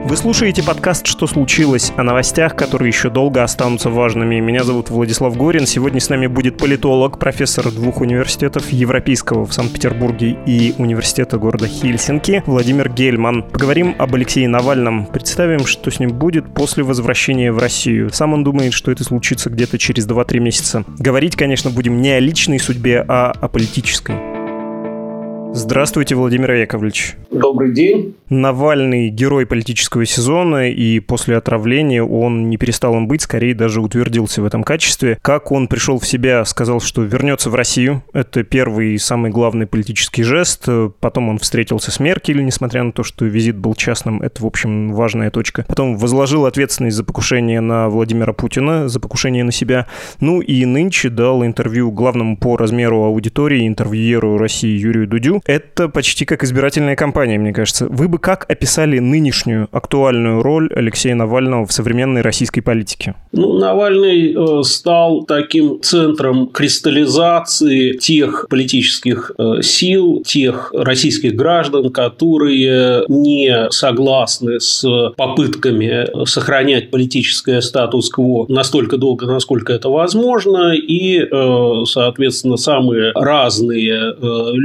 Вы слушаете подкаст «Что случилось?» о новостях, которые еще долго останутся важными. Меня зовут Владислав Горин. Сегодня с нами будет политолог, профессор 2 университетов, Европейского в Санкт-Петербурге и Университета города Хельсинки, Владимир Гельман. Поговорим об Алексее Навальном. Представим, что с ним будет после возвращения в Россию. Сам он думает, что это случится где-то через 2-3 месяца. Говорить, конечно, будем не о личной судьбе, а о политической. Здравствуйте, Владимир Яковлевич. Добрый день. Навальный — герой политического сезона, и после отравления он не перестал им быть, скорее даже утвердился в этом качестве. Как он пришел в себя, сказал, что вернется в Россию. Это первый и самый главный политический жест. Потом он встретился с Меркель, несмотря на то, что визит был частным. Это, в общем, важная точка. Потом возложил ответственность за покушение на Владимира Путина, за покушение на себя. Ну и нынче дал интервью главному по размеру аудитории интервьюеру России Юрию Дудю. Это почти как избирательная кампания, мне кажется. Вы бы как описали нынешнюю актуальную роль Алексея Навального в современной российской политике? Навальный стал таким центром кристаллизации тех политических сил, тех российских граждан, которые не согласны с попытками сохранять политическое статус-кво настолько долго, насколько это возможно, и, соответственно, самые разные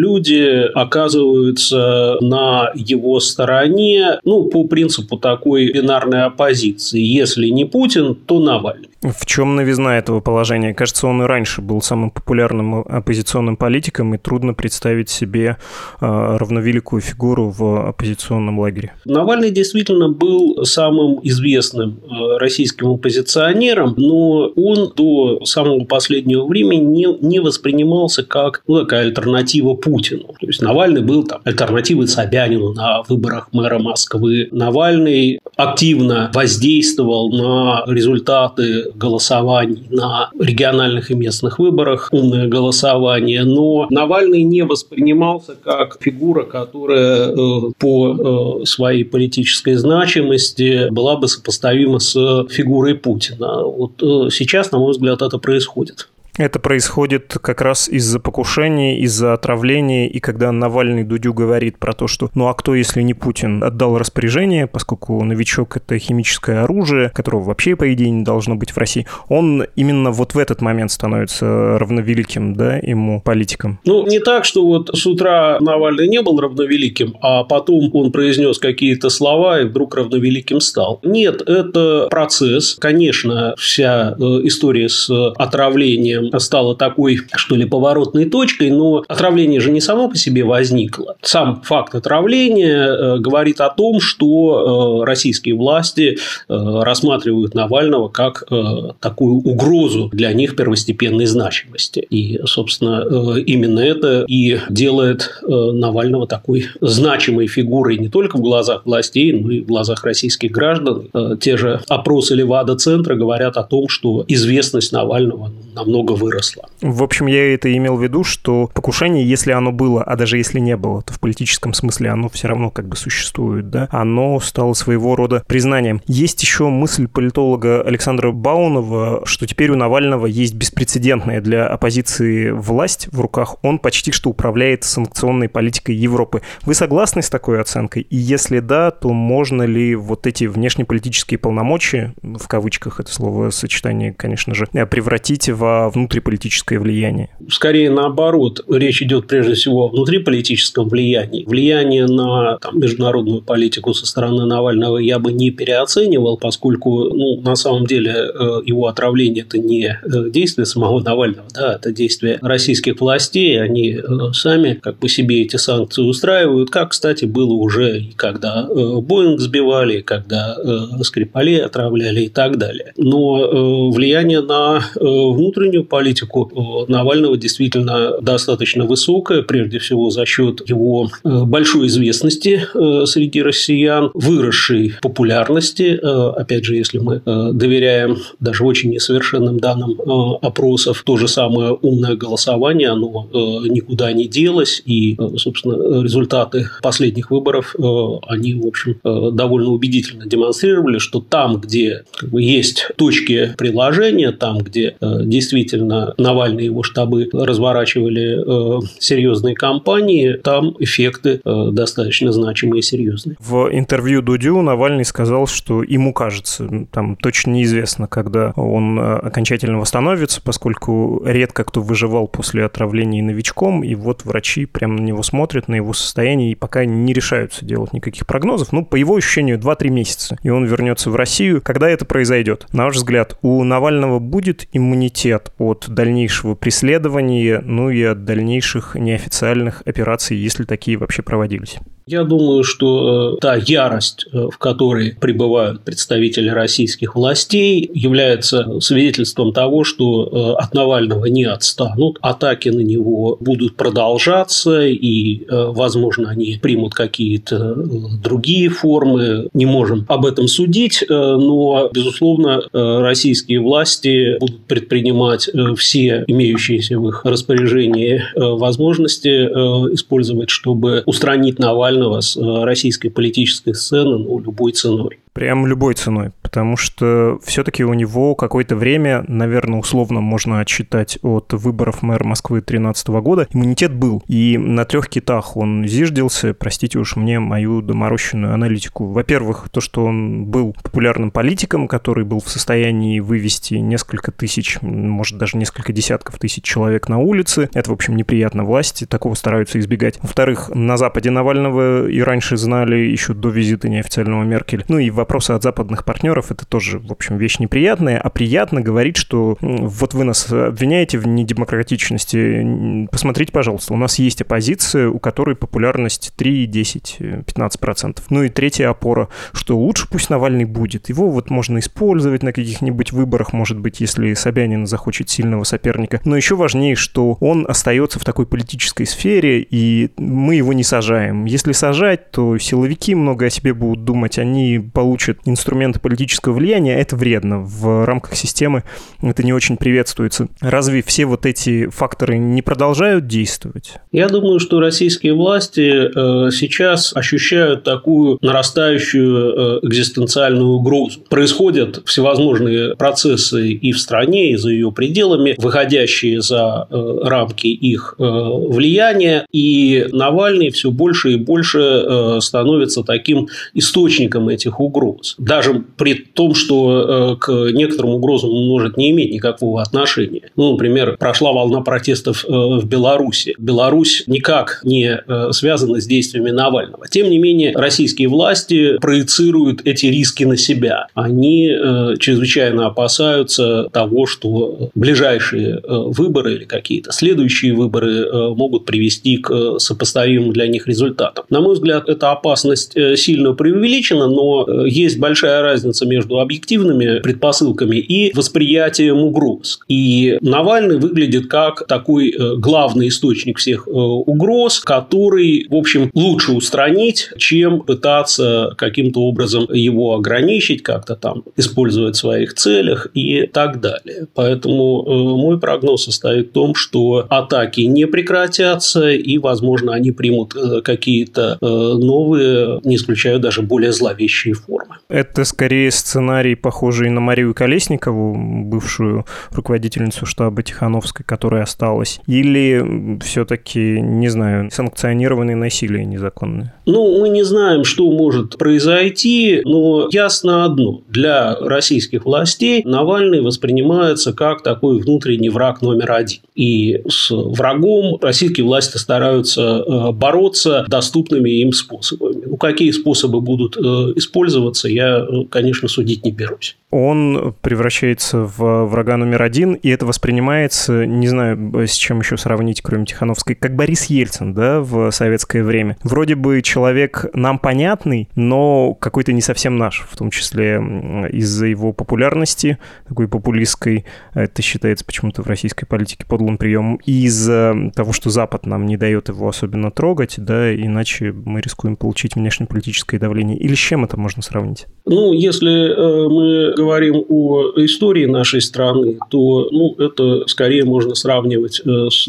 люди оказываются на его стороне, по принципу такой бинарной оппозиции. Если не Путин, то Навальный. В чем новизна этого положения? Кажется, он и раньше был самым популярным оппозиционным политиком, и трудно представить себе равновеликую фигуру в оппозиционном лагере. Навальный действительно был самым известным российским оппозиционером, но он до самого последнего времени не воспринимался как такая альтернатива Путину. То есть Навальный был альтернативой Собянину на выборах мэра Москвы. Навальный активно воздействовал на результаты голосований на региональных и местных выборах, умное голосование, но Навальный не воспринимался как фигура, которая по своей политической значимости была бы сопоставима с фигурой Путина. Сейчас, на мой взгляд, это происходит. Это происходит как раз из-за покушения, из-за отравления, и когда Навальный Дудю говорит про то, что а кто, если не Путин, отдал распоряжение, поскольку новичок — это химическое оружие, которого вообще, по идее, не должно быть в России, он именно в этот момент становится равновеликим, ему политиком. Не так, что с утра Навальный не был равновеликим, а потом он произнес какие-то слова и вдруг равновеликим стал. Нет, это процесс. Конечно, вся история с отравлением стала такой, что ли, поворотной точкой, но отравление же не само по себе возникло. Сам факт отравления говорит о том, что российские власти рассматривают Навального как такую угрозу для них первостепенной значимости. И, собственно, именно это и делает Навального такой значимой фигурой не только в глазах властей, но и в глазах российских граждан. Те же опросы Левада-центра говорят о том, что известность Навального намного выросла. В общем, я это имел в виду, что покушение, если оно было, а даже если не было, то в политическом смысле оно все равно существует, оно стало своего рода признанием. Есть еще мысль политолога Александра Баунова, что теперь у Навального есть беспрецедентная для оппозиции власть в руках, он почти что управляет санкционной политикой Европы. Вы согласны с такой оценкой? И если да, то можно ли эти внешнеполитические полномочия, в кавычках это словосочетание, конечно же, превратить во внутриполитическое влияние? Скорее наоборот. Речь идет прежде всего о внутриполитическом влиянии. Влияние на международную политику со стороны Навального я бы не переоценивал, поскольку на самом деле его отравление – это не действие самого Навального, это действие российских властей. Они сами по себе эти санкции устраивают, как, кстати, было уже и когда Боинг сбивали, и когда Скрипалей отравляли и так далее. Но влияние на внутреннюю политику Навального действительно достаточно высокая, прежде всего за счет его большой известности среди россиян, выросшей популярности. Опять же, если мы доверяем даже очень несовершенным данным опросов, то же самое умное голосование, оно никуда не делось, и, собственно, результаты последних выборов, они, в общем, довольно убедительно демонстрировали, что там, где есть точки приложения, там, где действительно действительно Навальный и его штабы разворачивали серьезные кампании, там эффекты достаточно значимые и серьезные. В интервью Дудю Навальный сказал, что ему кажется, там точно неизвестно, когда он окончательно восстановится, поскольку редко кто выживал после отравления новичком, и вот врачи прямо на него смотрят, на его состояние, и пока не решаются делать никаких прогнозов. Ну, по его ощущению, 2-3 месяца, и он вернется в Россию. Когда это произойдет? На ваш взгляд, у Навального будет иммунитет от дальнейшего преследования, ну и от дальнейших неофициальных операций, если такие вообще проводились? Я думаю, что та ярость, в которой пребывают представители российских властей, является свидетельством того, что от Навального не отстанут, атаки на него будут продолжаться, и, возможно, они примут какие-то другие формы. Не можем об этом судить, но, безусловно, российские власти будут предпринимать все имеющиеся в их распоряжении возможности использовать, чтобы устранить Навального с российской политической сцены любой ценой. Прям любой ценой, потому что все-таки у него какое-то время, наверное, условно можно отсчитать от выборов мэра Москвы 2013 года, иммунитет был. И на 3 китах он зиждился, простите уж мне мою доморощенную аналитику. Во-первых, то, что он был популярным политиком, который был в состоянии вывести несколько тысяч, может, даже несколько десятков тысяч человек на улицы. Это, в общем, неприятно власти, такого стараются избегать. Во-вторых, на Западе Навального и раньше знали еще до визита неофициального Меркель. Ну и вопросы от западных партнеров — это тоже, в общем, вещь неприятная, а приятно говорить, что вот вы нас обвиняете в недемократичности. Посмотрите, пожалуйста, у нас есть оппозиция, у которой популярность 3, 10, 15%. Ну и третья опора, что лучше пусть Навальный будет. Его вот можно использовать на каких-нибудь выборах, может быть, если Собянин захочет сильного соперника. Но еще важнее, что он остается в такой политической сфере, и мы его не сажаем. Если сажать, то силовики много о себе будут думать, они получат инструменты политического влияния, это вредно. В рамках системы это не очень приветствуется. Разве все вот эти факторы не продолжают действовать? Я думаю, что российские власти сейчас ощущают такую нарастающую экзистенциальную угрозу. Происходят всевозможные процессы и в стране, и за ее пределами, выходящие за рамки их влияния, и Навальный все больше и больше становится таким источником этих угроз. Даже при том, что к некоторым угрозам он может не иметь никакого отношения. Ну, например, прошла волна протестов в Беларуси. Беларусь никак не связана с действиями Навального. Тем не менее, российские власти проецируют эти риски на себя. Они чрезвычайно опасаются того, что ближайшие выборы или какие-то следующие выборы могут привести к сопоставимым для них результатам. На мой взгляд, эта опасность сильно преувеличена, но есть большая разница между объективными предпосылками и восприятием угроз. И Навальный выглядит как такой главный источник всех угроз, который, в общем, лучше устранить, чем пытаться каким-то образом его ограничить, как-то там использовать в своих целях и так далее. Поэтому мой прогноз состоит в том, что атаки не прекратятся, и, возможно, они примут какие-то новые, не исключаю даже более зловещие формы. Это скорее сценарий, похожий на Марию Колесникову, бывшую руководительницу штаба Тихановской, которая осталась, или все-таки, не знаю, санкционированное насилие незаконное? Ну, мы не знаем, что может произойти, но ясно одно. Для российских властей Навальный воспринимается как такой внутренний враг номер один. И с врагом российские власти стараются бороться доступными им способами. Ну, какие способы будут использоваться, я, конечно, судить не берусь. Он превращается в врага номер один, и это воспринимается, не знаю, с чем еще сравнить, кроме Тихановской, как Борис Ельцин, да, в советское время. Вроде бы человек нам понятный, но какой-то не совсем наш, в том числе из-за его популярности, такой популистской, это считается почему-то в российской политике подлым приемом, и из-за того, что Запад нам не дает его особенно трогать, да, иначе мы рискуем получить внешнеполитическое давление. Или с чем это можно сравнить? Ну, если мы говорим о истории нашей страны, то это скорее можно сравнивать с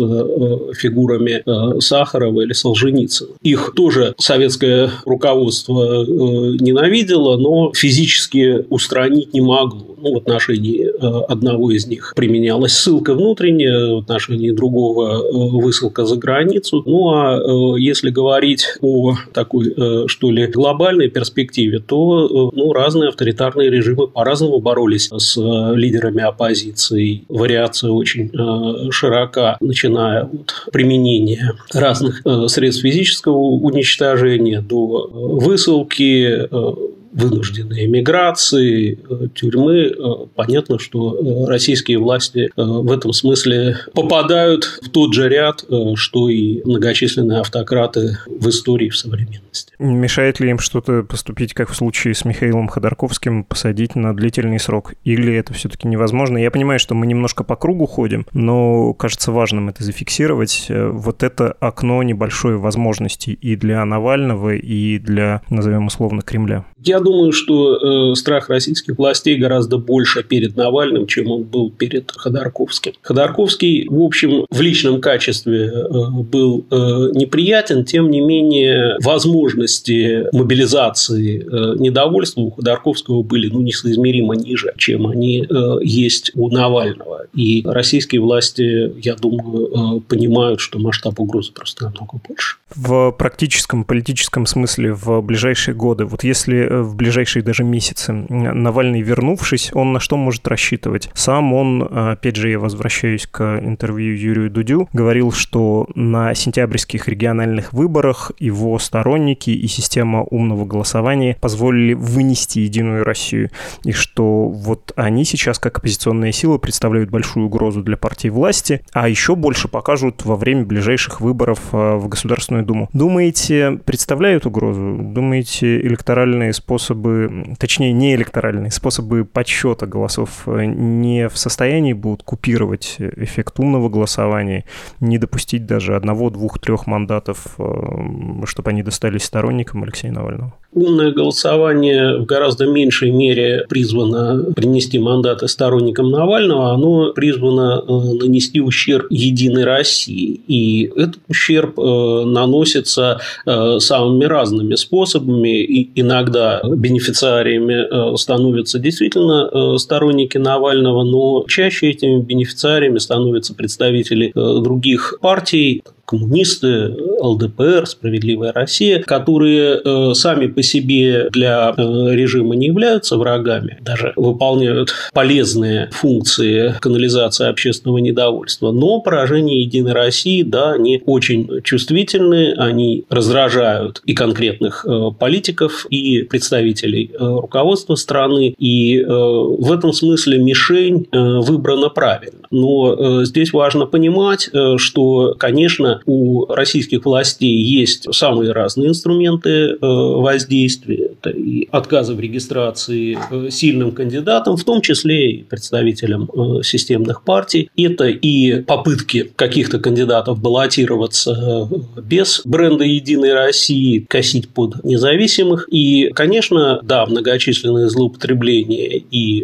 фигурами Сахарова или Солженицына. Их тоже советское руководство ненавидело, но физически устранить не могло. В отношении одного из них применялась ссылка внутренняя, в отношении другого высылка за границу. А если говорить о такой, что ли, глобальной перспективе, то разные авторитарные режимы по-разному боролись с лидерами оппозиции. Вариация очень широка, начиная от применения разных средств физического уничтожения до высылки, вынужденной эмиграции, тюрьмы. Понятно, что российские власти в этом смысле попадают в тот же ряд, что и многочисленные автократы в истории, в современности. Мешает ли им что-то поступить, как в случае с Михаилом Ходорковским, посадить на длительный срок? Или это все-таки невозможно? Я понимаю, что мы немножко по кругу ходим, но кажется важным это зафиксировать. Вот это окно небольшой возможностей и для Навального, и для, назовем условно, Кремля. Я думаю, что страх российских властей гораздо больше перед Навальным, чем он был перед Ходорковским. Ходорковский, в общем, в личном качестве был неприятен, тем не менее, возможности мобилизации недовольства у Ходорковского были несоизмеримо ниже, чем они есть у Навального. И российские власти, я думаю, понимают, что масштаб угрозы просто намного больше. В практическом политическом смысле в ближайшие годы, вот если в ближайшие даже месяцы Навальный, вернувшись, он на что может рассчитывать? Сам он, опять же, я возвращаюсь к интервью Юрию Дудю, говорил, что на сентябрьских региональных выборах его сторонники и система умного голосования позволили вынести Единую Россию, и что вот они сейчас, как оппозиционная сила, представляют большую угрозу для партии власти, а еще больше покажут во время ближайших выборов в Государственную Думу. Думаете, представляют угрозу? Думаете, электоральные способы, точнее, не электоральные способы подсчета голосов не в состоянии будут купировать эффект умного голосования, не допустить даже 1, 2, 3 мандатов, чтобы они достались сторонникам Алексея Навального? Умное голосование в гораздо меньшей мере призвано принести мандаты сторонникам Навального, оно призвано нанести ущерб Единой России. И этот ущерб наносится самыми разными способами, и иногда бенефициариями становятся действительно сторонники Навального, но чаще этими бенефициариями становятся представители других партий, коммунисты, ЛДПР, «Справедливая Россия», которые сами по себе для режима не являются врагами, даже выполняют полезные функции канализации общественного недовольства. Но поражение Единой России, да, они очень чувствительны, они раздражают и конкретных политиков, и представителей руководства страны, и в этом смысле мишень выбрана правильно. Но здесь важно понимать, что, конечно, у российских властей есть самые разные инструменты воздействия. Это и отказы в регистрации сильным кандидатам, в том числе и представителям системных партий. Это и попытки каких-то кандидатов баллотироваться без бренда «Единой России», косить под независимых. И, конечно, да, многочисленные злоупотребления и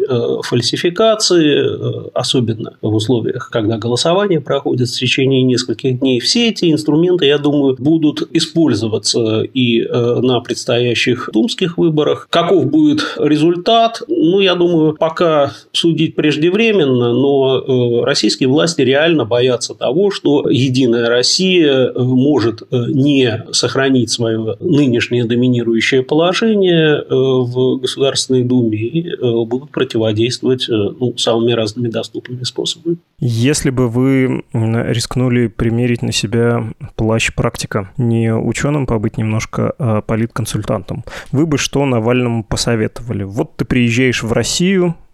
фальсификации, особенно в условиях, когда голосование проходит в течение нескольких дней. Все эти инструменты, я думаю, будут использоваться и на предстоящих думских выборах. Каков будет результат? Я думаю, пока судить преждевременно, но российские власти реально боятся того, что Единая Россия может не сохранить свое нынешнее доминирующее положение в Государственной Думе и будут противодействовать самыми разными доступными способами. Если бы вы рискнули примерить на себя плащ практика, не ученым побыть немножко, а политконсультантом, вы бы что Навальному посоветовали? Вот ты приезжаешь в Россию,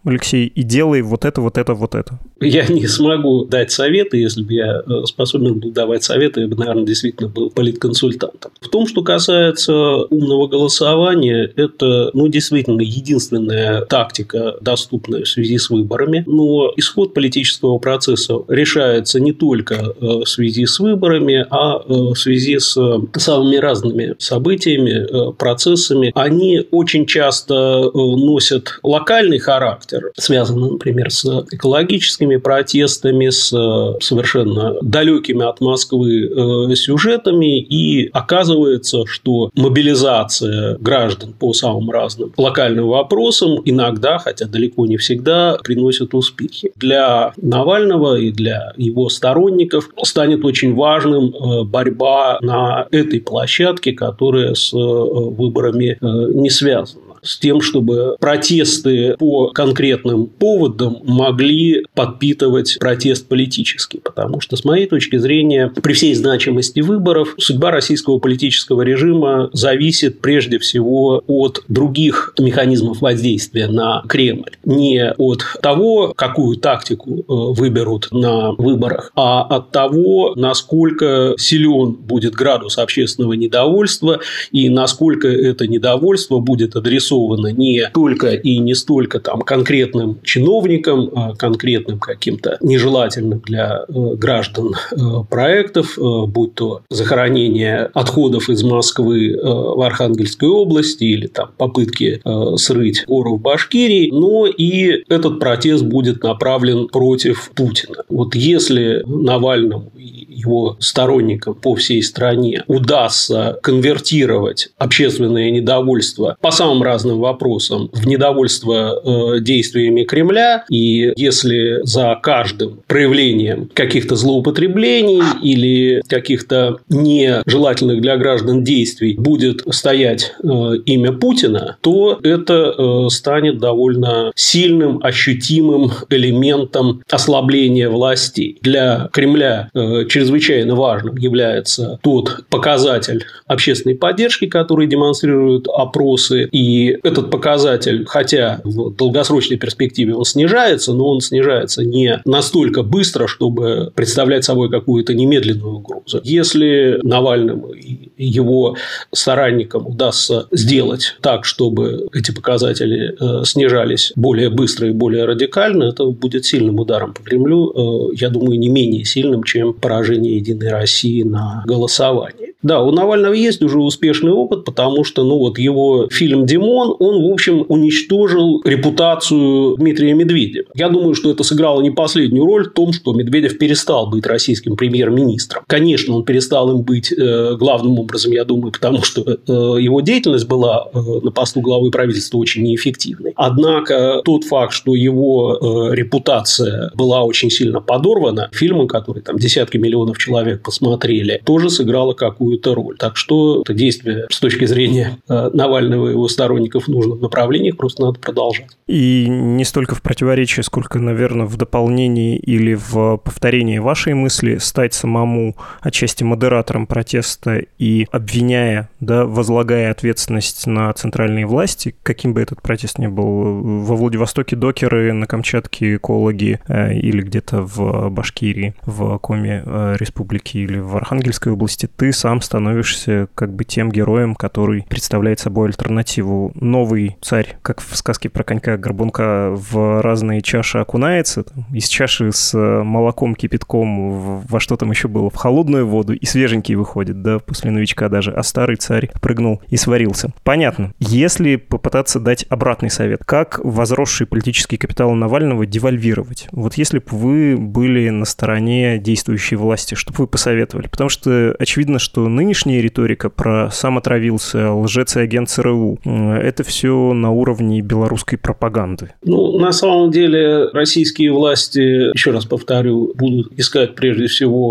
Алексей, и делай вот это, вот это, вот это? Я не смогу дать советы. Если бы я способен был давать советы, я бы, наверное, действительно был политконсультантом. В том, что касается умного голосования, это, действительно, единственная тактика, доступная в связи с выборами. Но исход политического процесса решается не только в связи с выборами, а в связи с самыми разными событиями, процессами. Они очень часто носят локальный характер, связанный, например, с экологическими протестами, с совершенно далекими от Москвы сюжетами, и оказывается, что мобилизация граждан по самым разным локальным вопросам иногда, хотя далеко не всегда, приносит успехи. Для Навального и для его сторонников станет очень важным борьба на этой площадке, которая с выборами не связана, с тем, чтобы протесты по конкретным поводам могли подпитывать протест политический. Потому что, с моей точки зрения, при всей значимости выборов, судьба российского политического режима зависит прежде всего от других механизмов воздействия на Кремль. Не от того, какую тактику выберут на выборах, а от того, насколько силен будет градус общественного недовольства и насколько это недовольство будет адресовано не только и не столько конкретным чиновникам, конкретным каким-то нежелательным для граждан проектов, будь то захоронение отходов из Москвы в Архангельской области или попытки срыть гору в Башкирии, но и этот протест будет направлен против Путина. Вот если Навальному и его сторонникам по всей стране удастся конвертировать общественное недовольство по самым разным вопросам в недовольство действиями Кремля, и если за каждым проявлением каких-то злоупотреблений или каких-то нежелательных для граждан действий будет стоять имя Путина, то это станет довольно сильным, ощутимым элементом ослабления властей. Для Кремля чрезвычайно важным является тот показатель общественной поддержки, который демонстрируют опросы, и этот показатель, хотя в долгосрочной перспективе он снижается, но он снижается не настолько быстро, чтобы представлять собой какую-то немедленную угрозу. Если Навальному и его сторонникам удастся сделать так, чтобы эти показатели снижались более быстро и более радикально, это будет сильным ударом по Кремлю, я думаю, не менее сильным, чем поражение «Единой России» на голосовании. Да, у Навального есть уже успешный опыт, потому что его фильм «Димон», он, в общем, уничтожил репутацию Дмитрия Медведева. Я думаю, что это сыграло не последнюю роль в том, что Медведев перестал быть российским премьер-министром. Конечно, он перестал им быть главным образом, я думаю, потому что его деятельность была на посту главы правительства очень неэффективной. Однако тот факт, что его репутация была очень сильно подорвана, фильмы, которые десятки миллионов человек посмотрели, тоже сыграло какую-то роль. Так что это действие с точки зрения Навального и его сторонников в нужном направлении просто надо продолжать. И не столько в противоречии, сколько, наверное, в дополнении или в повторении вашей мысли стать самому отчасти модератором протеста и обвиняя, возлагая ответственность на центральные власти, каким бы этот протест ни был, во Владивостоке докеры, на Камчатке экологи или где-то в Башкирии, в Коми республики или в Архангельской области, ты сам становишься тем героем, который представляет собой альтернативу. Новый царь, как в сказке про конька-горбунка, в разные чаши окунается, из чаши с молоком, кипятком, во что там еще было, в холодную воду, и свеженький выходит, после новичка даже, а старый царь прыгнул и сварился. Понятно. Если попытаться дать обратный совет, как возросший политический капитал Навального девальвировать? Вот если бы вы были на стороне действующей власти, что бы вы посоветовали? Потому что очевидно, что нынешняя риторика про «сам отравился», «лжец и агент ЦРУ» — это все на уровне белорусской пропаганды. На самом деле российские власти, еще раз повторю, будут искать прежде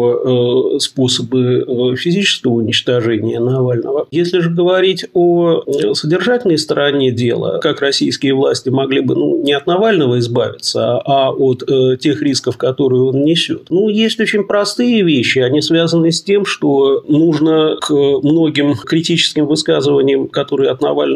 всего способы физического уничтожения Навального. Если же говорить о содержательной стороне дела, как российские власти могли бы не от Навального избавиться, а от тех рисков, которые он несет. Есть очень простые вещи, они связаны с тем, что нужно к многим критическим высказываниям, которые от Навального исходят,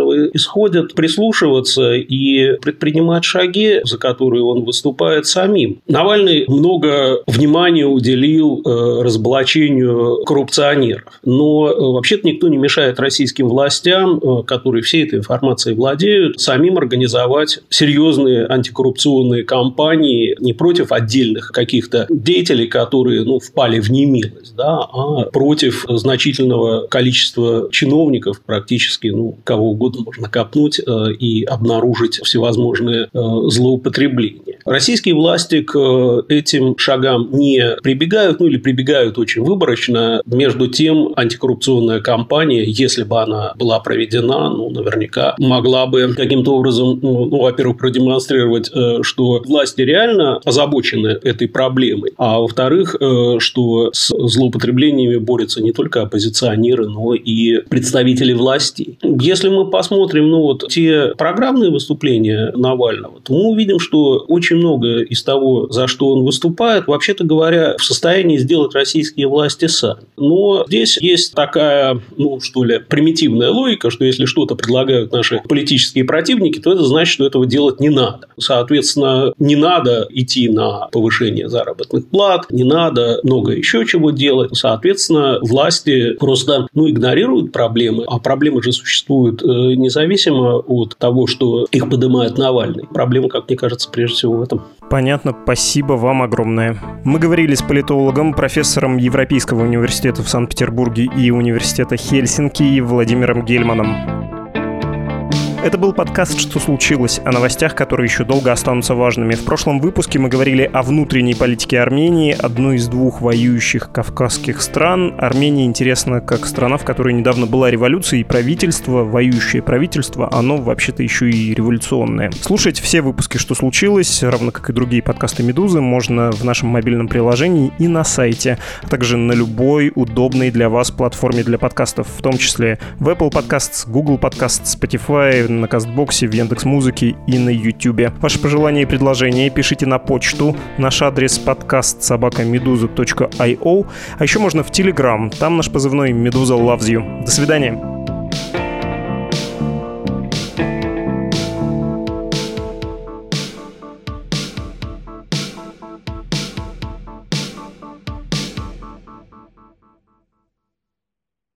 происходит, прислушиваться и предпринимать шаги, за которые он выступает самим. Навальный много внимания уделил разоблачению коррупционеров. Но вообще-то никто не мешает российским властям, которые всей этой информацией владеют, самим организовать серьезные антикоррупционные кампании не против отдельных каких-то деятелей, которые впали в немилость, а против значительного количества чиновников, практически кого угодно можно копнуть и обнаружить всевозможные злоупотребления. Российские власти к этим шагам не прибегают, или прибегают очень выборочно. Между тем, антикоррупционная кампания, если бы она была проведена, наверняка могла бы каким-то образом, во-первых, продемонстрировать, что власти реально озабочены этой проблемой, а во-вторых, что с злоупотреблениями борются не только оппозиционеры, но и представители властей. Если мы посмотрим те программные выступления Навального, то мы увидим, что очень много из того, за что он выступает, вообще-то говоря, в состоянии сделать российские власти сами. Но здесь есть такая, примитивная логика, что если что-то предлагают наши политические противники, то это значит, что этого делать не надо. Соответственно, не надо идти на повышение заработных плат, не надо много еще чего делать. Соответственно, власти просто игнорируют проблемы, а проблемы же существуют независимо от того, что их поднимает Навальный. Проблема, как мне кажется, прежде всего в этом. Понятно, спасибо вам огромное. Мы говорили с политологом, профессором Европейского университета в Санкт-Петербурге и университета Хельсинки Владимиром Гельманом. Это был подкаст «Что случилось?», о новостях, которые еще долго останутся важными. В прошлом выпуске мы говорили о внутренней политике Армении, одной из двух воюющих кавказских стран. Армения интересна как страна, в которой недавно была революция, и правительство, воюющее правительство, оно вообще-то еще и революционное. Слушать все выпуски «Что случилось?», равно как и другие подкасты «Медузы», можно в нашем мобильном приложении и на сайте, а также на любой удобной для вас платформе для подкастов, в том числе в Apple Podcasts, Google Podcasts, Spotify, на Кастбоксе, в Яндекс.Музыке и на Ютубе. Ваши пожелания и предложения пишите на почту. Наш адрес podcast@meduza.io. А еще можно в Telegram. Там наш позывной Meduza Loves You. До свидания.